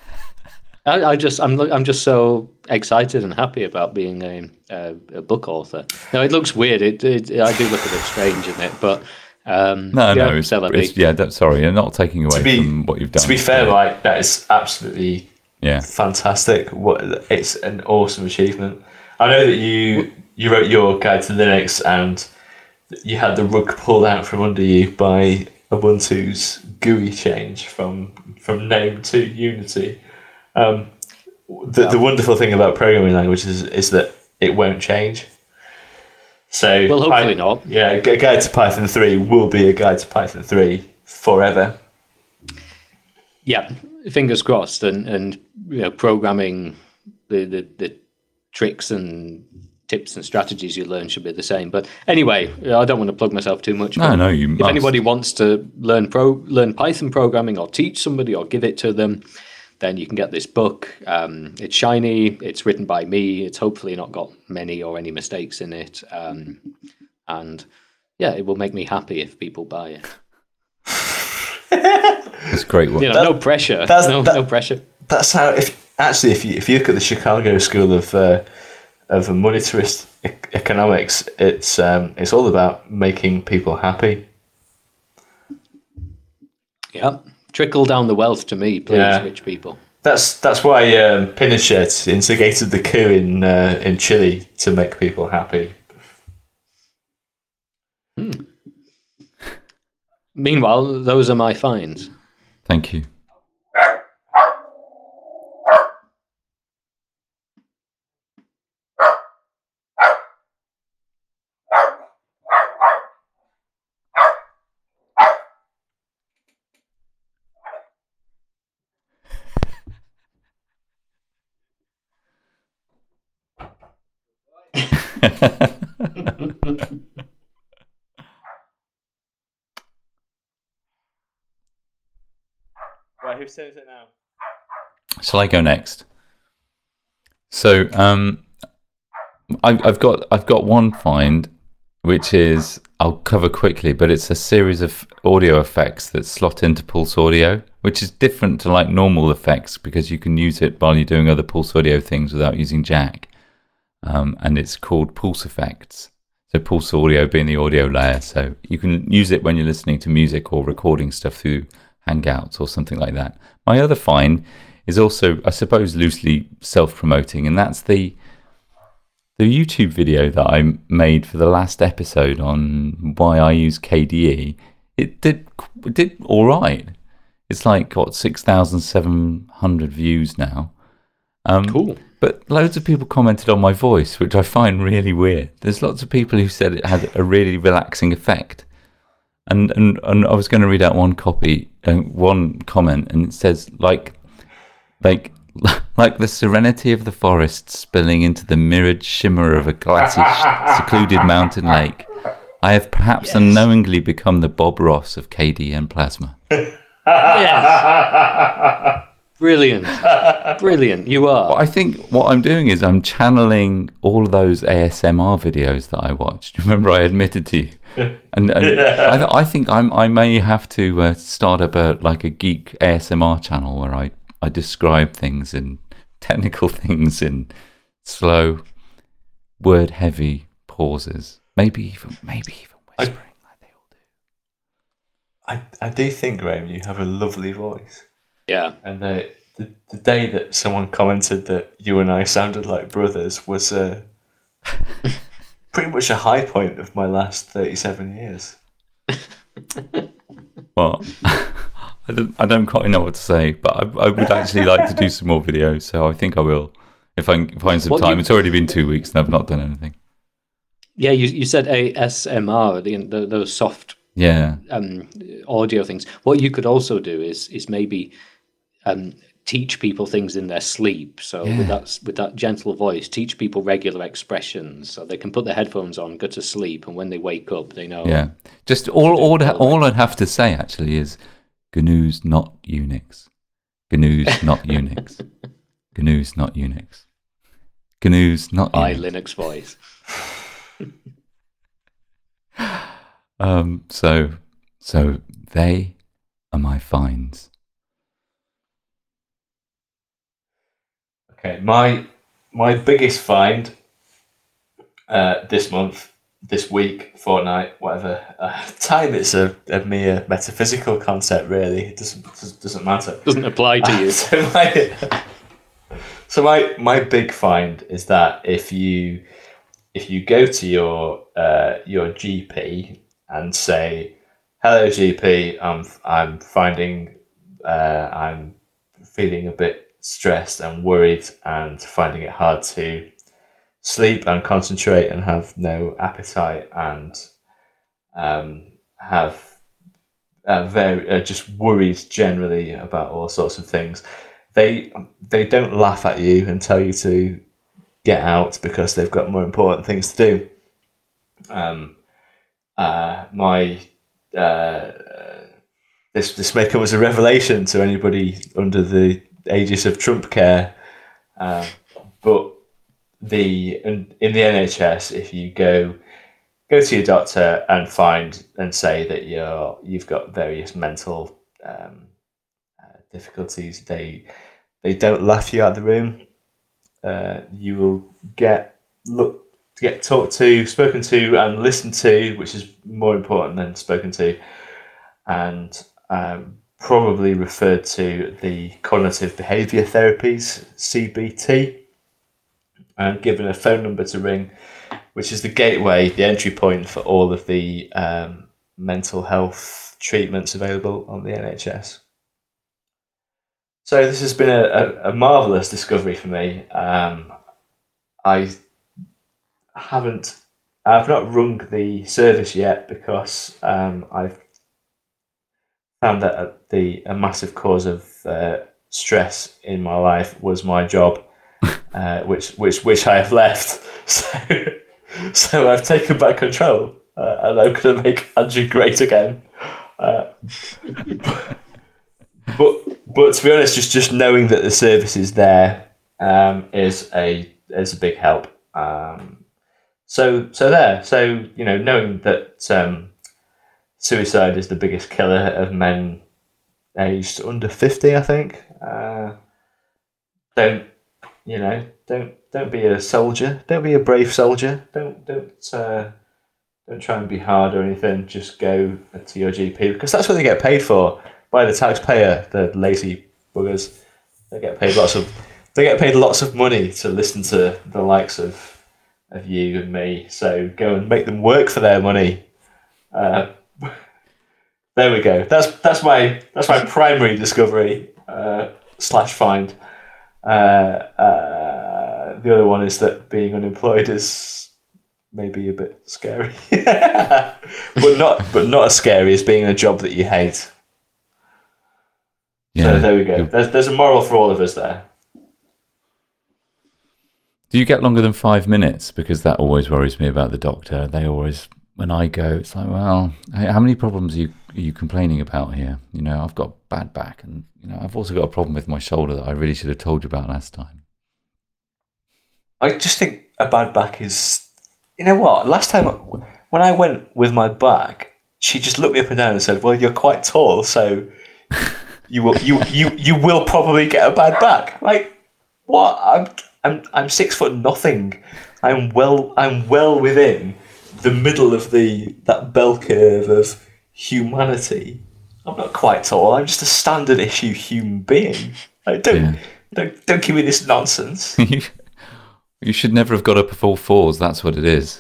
Speaker 3: I'm just so excited and happy about being a book author. No, it looks weird. I do look a bit strange in it, but
Speaker 2: No, sorry, you're not taking away from what you've done.
Speaker 1: To be fair, Mike, that is absolutely fantastic. It's an awesome achievement. I know that you wrote your guide to Linux and you had the rug pulled out from under you by Ubuntu's GUI change from name to Unity. The wonderful thing about programming languages is that it won't change. So
Speaker 3: well, hopefully not.
Speaker 1: Yeah, a guide to Python 3 will be a guide to Python 3 forever.
Speaker 3: Yeah, fingers crossed. And programming, the tricks and tips and strategies you learn should be the same. But anyway, I don't want to plug myself too much.
Speaker 2: No, you must.
Speaker 3: If anybody wants to learn Python programming or teach somebody or give it to them, then you can get this book. It's shiny. It's written by me. It's hopefully not got many or any mistakes in it. And yeah, it will make me happy if people buy it.
Speaker 2: It's great work.
Speaker 3: No pressure. No pressure.
Speaker 1: That's how. If you look at the Chicago School of Monetarist Economics, it's all about making people happy.
Speaker 3: Yeah. Trickle down the wealth to me, please, rich people.
Speaker 1: That's why Pinochet instigated the coup in Chile to make people happy.
Speaker 3: Meanwhile, those are my finds.
Speaker 2: Thank you.
Speaker 1: Right, who says it now?
Speaker 2: Shall I go next? So, I've got one find, which is I'll cover quickly, but it's a series of audio effects that slot into Pulse Audio, which is different to like normal effects because you can use it while you're doing other Pulse Audio things without using Jack. And it's called Pulse Effects. So Pulse Audio being the audio layer, so you can use it when you're listening to music or recording stuff through Hangouts or something like that. My other find is also, I suppose, loosely self-promoting, and that's the YouTube video that I made for the last episode on why I use KDE. It did all right. It's like 6,700 views now.
Speaker 3: Cool.
Speaker 2: But loads of people commented on my voice, which I find really weird. There's lots of people who said it had a really relaxing effect. And I was going to read out one comment, and it says like the serenity of the forest spilling into the mirrored shimmer of a glassy, secluded mountain lake. I have perhaps unknowingly become the Bob Ross of KDE and Plasma.
Speaker 3: Yes. Brilliant. You are.
Speaker 2: Well, I think what I'm doing is I'm channeling all of those ASMR videos that I watched. Remember, I admitted to you, and I think I may have to start up a geek ASMR channel where I describe things and technical things in slow, word-heavy pauses. Maybe even whispering like they all do.
Speaker 1: I do think, Graham, you have a lovely voice.
Speaker 3: Yeah.
Speaker 1: And the day that someone commented that you and I sounded like brothers was pretty much a high point of my last 37 years.
Speaker 2: Well, I don't quite know what to say, but I would actually like to do some more videos, so I think I will if I can find some time. It's already been 2 weeks and I've not done anything.
Speaker 3: Yeah, you said ASMR, those soft
Speaker 2: Yeah.
Speaker 3: audio things. What you could also do is maybe teach people things in their sleep. So with that gentle voice, teach people regular expressions so they can put their headphones on, go to sleep, and when they wake up, they know.
Speaker 2: Yeah. Just all I'd have to say actually is GNU's not Unix. GNU's not Unix. GNU's not Unix. GNU's not Unix.
Speaker 3: By Linux voice.
Speaker 2: So they are my finds.
Speaker 1: Okay, my biggest find this month, this week, fortnight, whatever time, it's a mere metaphysical concept. Really, it doesn't matter.
Speaker 3: Doesn't apply to you.
Speaker 1: So my big find is that if you go to your GP and say, "Hello, GP, I'm finding I'm feeling a bit stressed and worried and finding it hard to sleep and concentrate and have no appetite and have very just worried generally about all sorts of things." They don't laugh at you and tell you to get out because they've got more important things to do. This may come as a revelation to anybody under the ages of Trump care, but in the NHS, if you go to your doctor and say that you've got various mental difficulties, they don't laugh you out of the room. You will get talked to, spoken to, and listened to, which is more important than spoken to, and probably referred to the cognitive behaviour therapies, CBT, and given a phone number to ring, which is the gateway, the entry point for all of the mental health treatments available on the NHS. So this has been a marvellous discovery for me. I've not rung the service yet because I've found that a massive cause of stress in my life was my job, which I have left. So I've taken back control, and I'm going to make Andrew great again. But to be honest, just knowing that the service is there is a big help. So knowing that suicide is the biggest killer of men aged under 50, I think. Don't be a soldier. Don't be a brave soldier. Don't try and be hard or anything. Just go to your GP because that's what they get paid for by the taxpayer. The lazy buggers. They get paid lots of money to listen to the likes of you and me. So go and make them work for their money. There we go. That's my primary discovery / find. The other one is that being unemployed is maybe a bit scary, but not as scary as being in a job that you hate. Yeah. So there we go. There's a moral for all of us there.
Speaker 2: Do you get longer than 5 minutes? Because that always worries me about the doctor. They always, when I go, it's like, well, how many problems are you complaining about here? I've got bad back, and I've also got a problem with my shoulder that I really should have told you about last time.
Speaker 1: I just think a bad back is, what? Last time when I went with my back, she just looked me up and down and said, "Well, you're quite tall, so you will probably get a bad back." Like, what? I'm 6 foot nothing. I'm well within the middle of that bell curve of humanity. I'm not quite tall. I'm just a standard issue human being. Like, don't give me this nonsense.
Speaker 2: You should never have got up of all fours. That's what it is.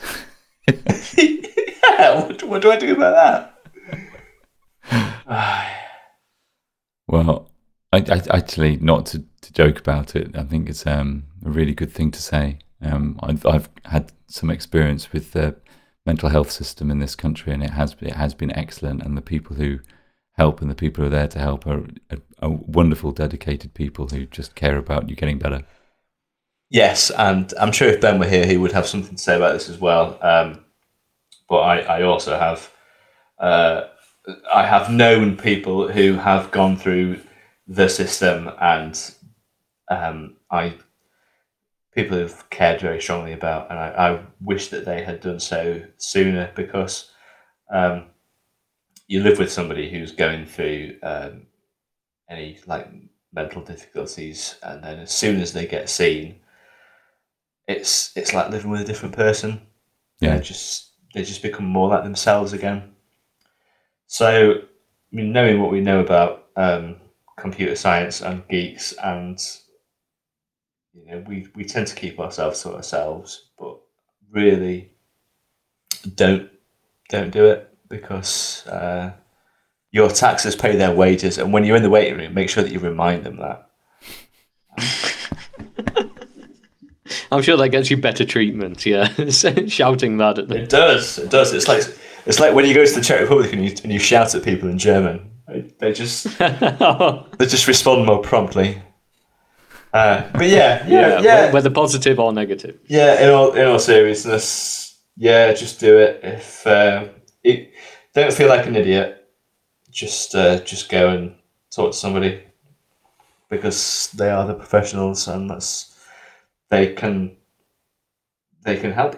Speaker 1: Yeah. What do I do about that?
Speaker 2: Well, I actually, not to joke about it, I think it's a really good thing to say. I've had some experience with mental health system in this country, and it has been excellent. And the people who help and the people who are there to help are wonderful, dedicated people who just care about you getting better.
Speaker 1: Yes, and I'm sure if Ben were here, he would have something to say about this as well. But I also have I have known people who have gone through the system, and people who've cared very strongly about, and I wish that they had done so sooner, because you live with somebody who's going through any like mental difficulties, and then as soon as they get seen, it's like living with a different person.
Speaker 2: Yeah,
Speaker 1: they just become more like themselves again. So, I mean, knowing what we know about computer science and geeks, and we tend to keep ourselves to ourselves, but really don't do it, because your taxes pay their wages, and when you're in the waiting room, make sure that you remind them that.
Speaker 3: I'm sure that gets you better treatment. Yeah, shouting that at them.
Speaker 1: It does. It's like when you go to the Czech Republic and you shout at people in German. They just respond more promptly. But yeah.
Speaker 3: Whether positive or negative.
Speaker 1: Yeah, in all seriousness, yeah, just do it. If don't feel like an idiot, just go and talk to somebody, because they are the professionals, and they can help.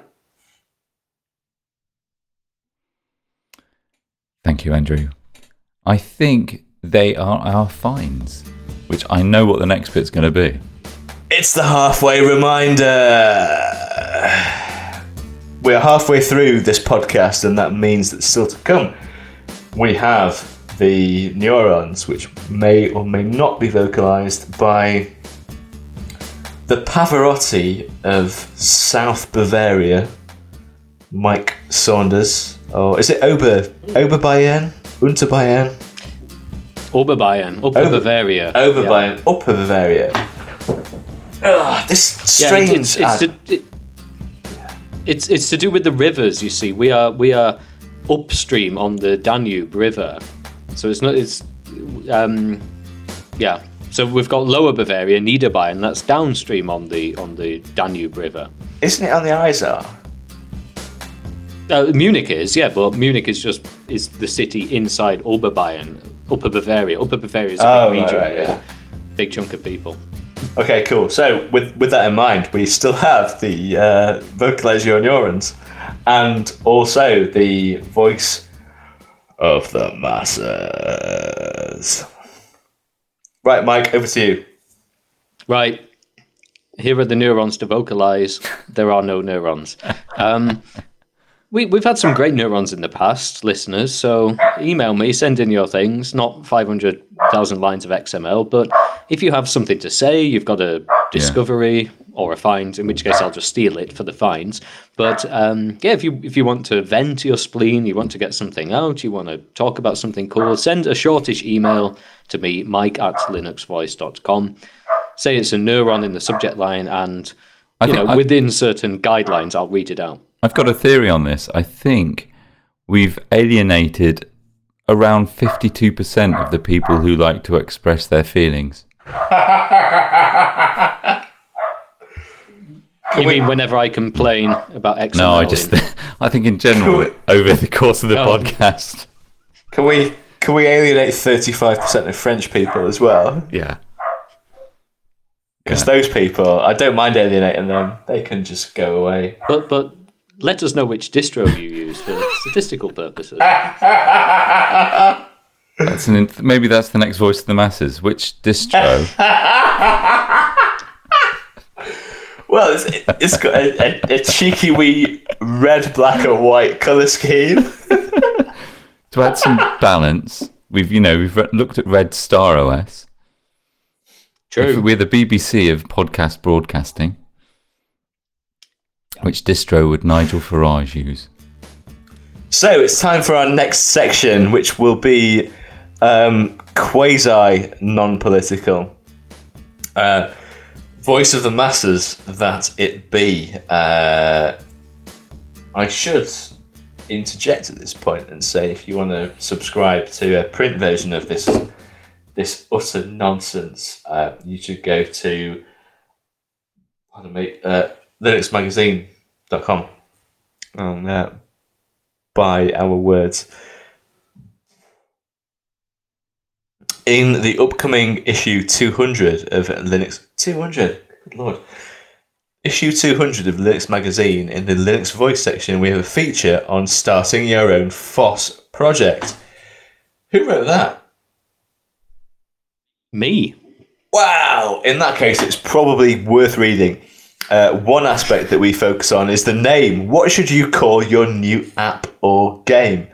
Speaker 2: Thank you, Andrew. I think they are our fines, which I know what the next bit's going to be.
Speaker 1: It's the halfway reminder. We're halfway through this podcast, and that means that still to come, we have the neurons, which may or may not be vocalized by the Pavarotti of South Bavaria, Mike Saunders. Or is it Oberbayern? Unterbayern?
Speaker 3: Oberbayern, Upper Bavaria.
Speaker 1: Oberbayern, Upper Bavaria. This strange.
Speaker 3: It's to do with the rivers. You see, we are upstream on the Danube River, so it's not. So we've got Lower Bavaria, Niederbayern. That's downstream on the Danube River.
Speaker 1: Isn't it on the Isar?
Speaker 3: Munich is, yeah, but Munich is the city inside Oberbayern, Upper Bavaria. Upper Bavaria is a big region,
Speaker 1: yeah.
Speaker 3: Big chunk of people.
Speaker 1: Okay, cool. So with that in mind, we still have the vocalize your neurons, and also the voice of the masses. Right, Mike, over to you.
Speaker 3: Right. Here are the neurons to vocalize. There are no neurons. We've had some great neurons in the past, listeners, so email me, send in your things, not 500,000 lines of XML, but if you have something to say, you've got a discovery or a find, in which case I'll just steal it for the finds. But if you want to vent your spleen, you want to get something out, you want to talk about something cool, send a shortish email to me, mike@linuxvoice.com. Say it's a neuron in the subject line, and within certain guidelines, I'll read it out.
Speaker 2: I've got a theory on this. I think we've alienated around 52% of the people who like to express their feelings.
Speaker 3: You mean whenever I complain about XML?
Speaker 2: No, I think in general, over the course of the podcast.
Speaker 1: Can we alienate 35% of French people as well?
Speaker 2: Yeah.
Speaker 1: Because those people, I don't mind alienating them. They can just go away.
Speaker 3: But let us know which distro you use for statistical purposes.
Speaker 2: Maybe that's the next voice of the masses. Which distro?
Speaker 1: Well, it's got a cheeky wee red, black, and white colour scheme.
Speaker 2: To add some balance, we've looked at Red Star OS.
Speaker 3: True.
Speaker 2: We're the BBC of podcast broadcasting. Which distro would Nigel Farage use?
Speaker 1: So it's time for our next section, which will be quasi non-political. Voice of the masses, that it be. I should interject at this point and say, if you want to subscribe to a print version of this utter nonsense, you should go to linuxmagazine.com and buy our words. In the upcoming issue 200 of Linux, 200, good lord, issue 200 of Linux Magazine, in the Linux Voice section, we have a feature on starting your own FOSS project. Who wrote that?
Speaker 3: Me.
Speaker 1: Wow! In that case, it's probably worth reading. One aspect that we focus on is the name. What should you call your new app or game?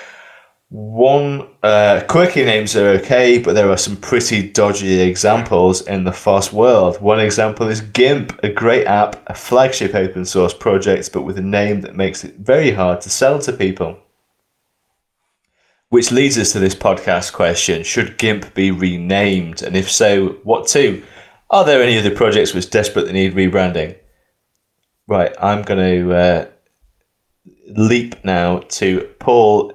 Speaker 1: Quirky names are okay, but there are some pretty dodgy examples in the FOSS world. One example is GIMP, a great app, a flagship open source project, but with a name that makes it very hard to sell to people. Which leads us to this podcast question: should GIMP be renamed? And if so, what to? Are there any other projects which desperately need rebranding? Right, I'm going to leap now to Paul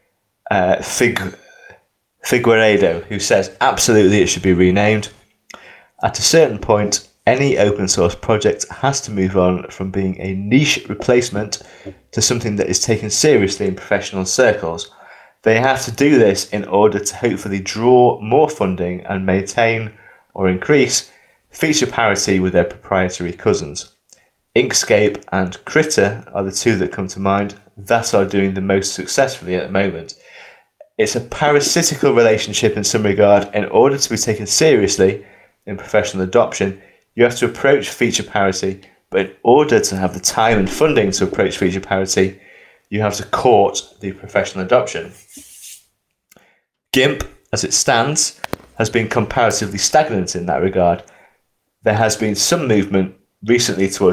Speaker 1: Figueiredo, who says absolutely it should be renamed. At a certain point, any open source project has to move on from being a niche replacement to something that is taken seriously in professional circles. They have to do this in order to hopefully draw more funding and maintain or increase feature parity with their proprietary cousins. Inkscape and Critter are the two that come to mind that are doing the most successfully at the moment. It's a parasitical relationship in some regard. In order to be taken seriously in professional adoption, you have to approach feature parity, but in order to have the time and funding to approach feature parity, you have to court the professional adoption. GIMP, as it stands, has been comparatively stagnant in that regard. There has been some movement recently towards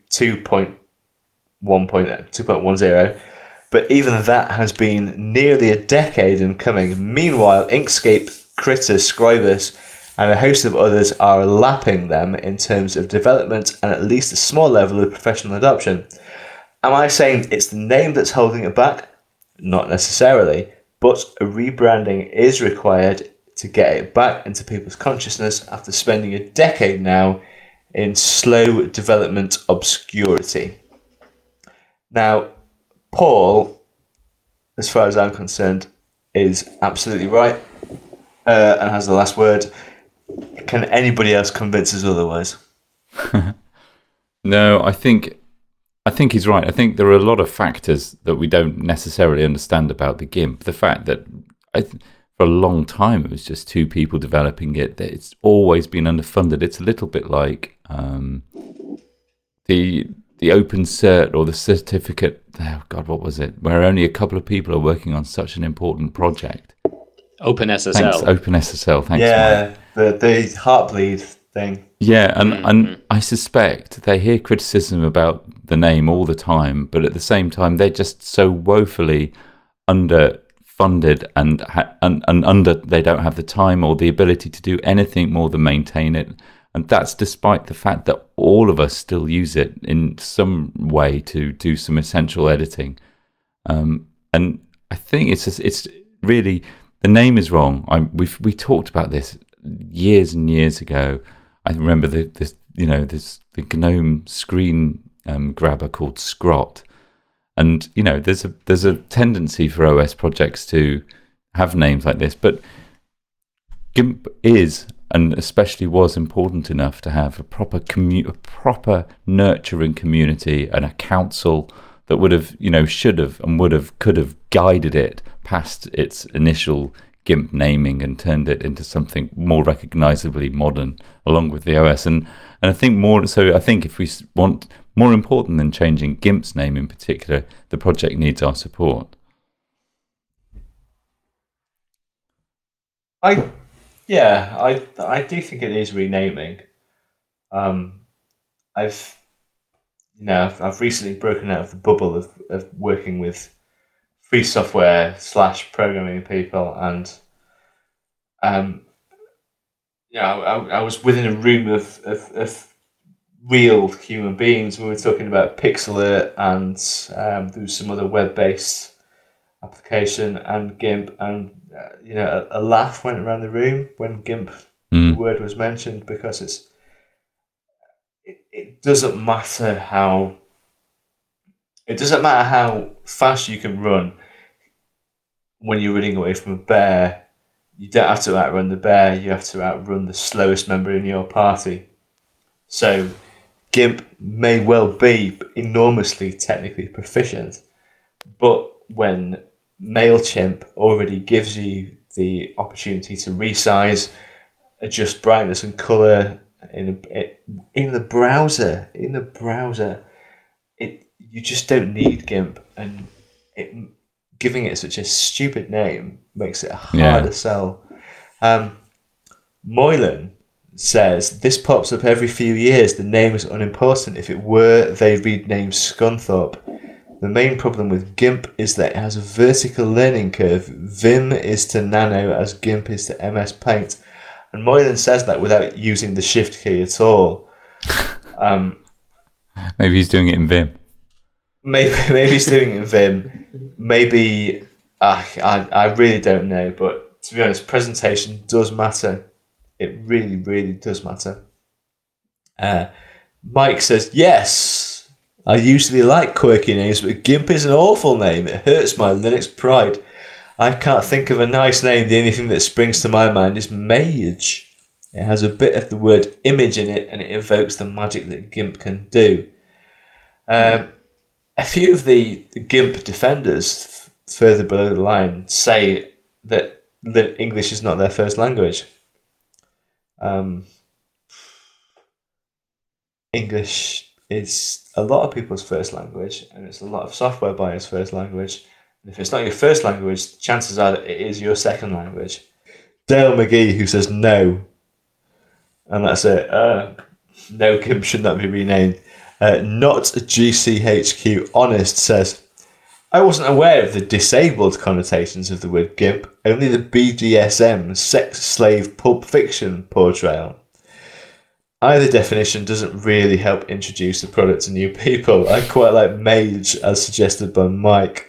Speaker 1: 2.10, but even that has been nearly a decade in coming. Meanwhile, Inkscape, Critter, Scribus, and a host of others are lapping them in terms of development and at least a small level of professional adoption. Am I saying it's the name that's holding it back? Not necessarily, but a rebranding is required to get it back into people's consciousness after spending a decade now in slow development obscurity. Now, Paul, as far as I'm concerned, is absolutely right and has the last word. Can anybody else convince us otherwise?
Speaker 2: No, I think he's right. I think there are a lot of factors that we don't necessarily understand about the GIMP. The fact that for a long time it was just two people developing it, that it's always been underfunded. It's a little bit like the open cert or the certificate. Oh God, what was it? Where only a couple of people are working on such an important project.
Speaker 3: OpenSSL.
Speaker 2: Thanks, OpenSSL. Thanks.
Speaker 1: Yeah, the Heartbleed thing.
Speaker 2: Yeah, and I suspect they hear criticism about the name all the time, but at the same time they're just so woefully underfunded and under. They don't have the time or the ability to do anything more than maintain it, and that's despite the fact that all of us still use it in some way to do some essential editing. And I think it's really, the name is wrong. We talked about this years and years ago. I remember the GNOME screen grabber called Scrot, and there's a tendency for OS projects to have names like this, but GIMP is, and especially was, important enough to have a proper nurturing community and a council that would have, should have and would have, could have guided it past its initial GIMP naming and turned it into something more recognizably modern along with the OS. And I think if we want, more important than changing GIMP's name in particular, the project needs our support.
Speaker 1: I do think it is renaming. I've recently broken out of the bubble of working with free software / programming people, and I was within a room of real human beings. We were talking about Pixlr, and there was some other web-based application, and GIMP, and a laugh went around the room when GIMP the word was mentioned, because it doesn't matter how fast you can run when you're running away from a bear. You don't have to outrun the bear, you have to outrun the slowest member in your party. So GIMP may well be enormously technically proficient, but when MailChimp already gives you the opportunity to resize, adjust brightness and color in the browser, you just don't need GIMP, and giving it such a stupid name makes it hard to sell. Moylan says, this pops up every few years. The name is unimportant. If it were, they'd rename Scunthorpe. The main problem with GIMP is that it has a vertical learning curve. Vim is to Nano as GIMP is to MS Paint. And Moylan says that without using the Shift key at all.
Speaker 2: Maybe he's doing it in Vim.
Speaker 1: Maybe he's doing it in Vim. Maybe, I really don't know. But to be honest, presentation does matter. It really, really does matter. Mike says, yes, I usually like quirky names, but GIMP is an awful name. It hurts my Linux pride. I can't think of a nice name. The only thing that springs to my mind is Mage. It has a bit of the word image in it, and it evokes the magic that GIMP can do. A few of the GIMP defenders further below the line say that English is not their first language. English is a lot of people's first language, and it's a lot of software buyers' first language. And if it's not your first language, chances are that it is your second language. Dale McGee, who says no, and that's it. No, GIMP should not be renamed. Not GCHQ Honest says, I wasn't aware of the disabled connotations of the word GIMP, only the BDSM, sex slave pulp fiction portrayal. Either definition doesn't really help introduce the product to new people. I quite like Mage, as suggested by Mike.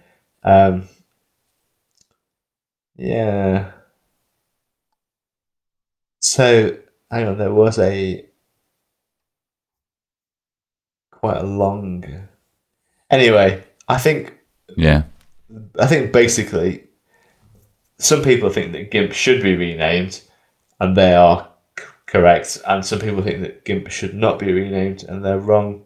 Speaker 1: Yeah. So, hang on, there was quite a long... Anyway, I think basically some people think that GIMP should be renamed, and they are correct, and some people think that GIMP should not be renamed, and they're wrong.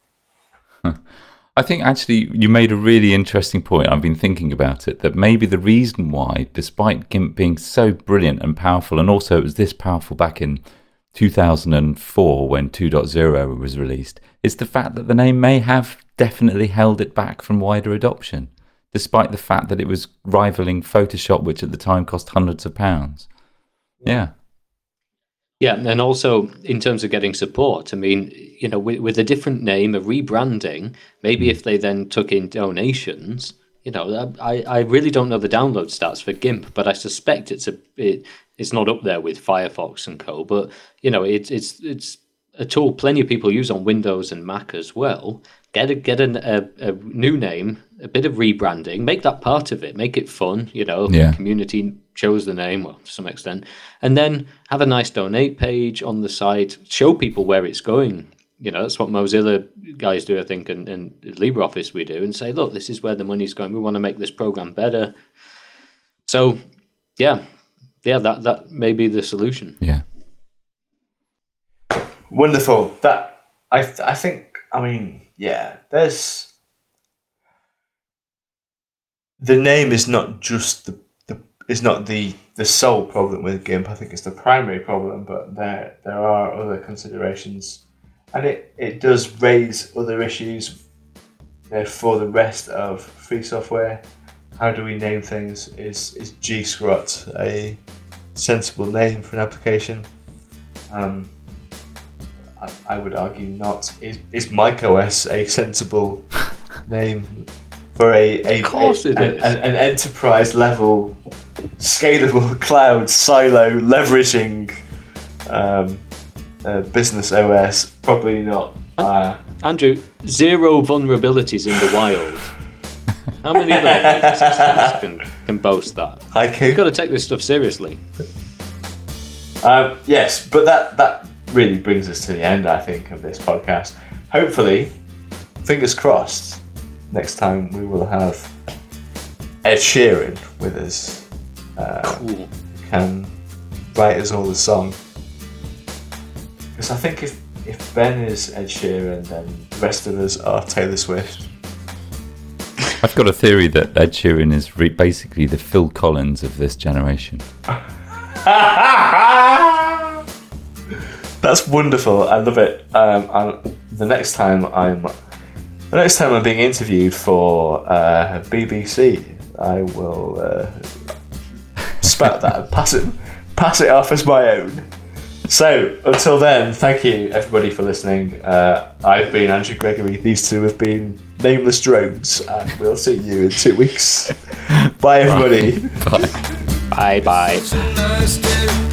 Speaker 2: I think actually you made a really interesting point. I've been thinking about it, that maybe the reason why, despite GIMP being so brilliant and powerful, and also it was this powerful back in 2004 when 2.0 was released, is the fact that the name may have definitely held it back from wider adoption, despite the fact that it was rivaling Photoshop, which at the time cost hundreds of pounds. Yeah.
Speaker 3: Yeah, and also in terms of getting support, I mean, with a different name, a rebranding, maybe if they then took in donations, I really don't know the download stats for GIMP, but I suspect it's not up there with Firefox and co. But it's a tool plenty of people use on Windows and Mac as well. Get a new name, a bit of rebranding, make that part of it, make it fun. The community chose the name, well, to some extent, and then have a nice donate page on the site. Show people where it's going. That's what Mozilla guys do, I think, and LibreOffice we do, and say, look, this is where the money's going. We want to make this program better. So, yeah, that may be the solution.
Speaker 2: Yeah.
Speaker 1: Wonderful. That I think. I mean, yeah. There's the name is not just the sole problem with GIMP. I think it's the primary problem, but there are other considerations, and it does raise other issues for the rest of free software. How do we name things? Is Gscrot a sensible name for an application? I would argue not. Is macOS a sensible name for an enterprise level, scalable cloud silo leveraging business OS, probably not.
Speaker 3: Andrew, 0 vulnerabilities in the wild. How many other operating systems can boast that?
Speaker 1: Haiku.
Speaker 3: You've got to take this stuff seriously.
Speaker 1: Yes, but that really brings us to the end, I think, of this podcast. Hopefully, fingers crossed, next time we will have Ed Sheeran with us.
Speaker 3: Cool.
Speaker 1: Can write us all a song. Because I think if Ben is Ed Sheeran, then the rest of us are Taylor Swift.
Speaker 2: I've got a theory that Ed Sheeran is basically the Phil Collins of this generation.
Speaker 1: That's wonderful. I love it. The next time I'm being interviewed for BBC, I will spout that and pass it off as my own. So until then, thank you everybody for listening. I've been Andrew Gregory. These two have been Nameless Drones, and we'll see you in 2 weeks. Bye everybody.
Speaker 2: Bye.
Speaker 3: Bye.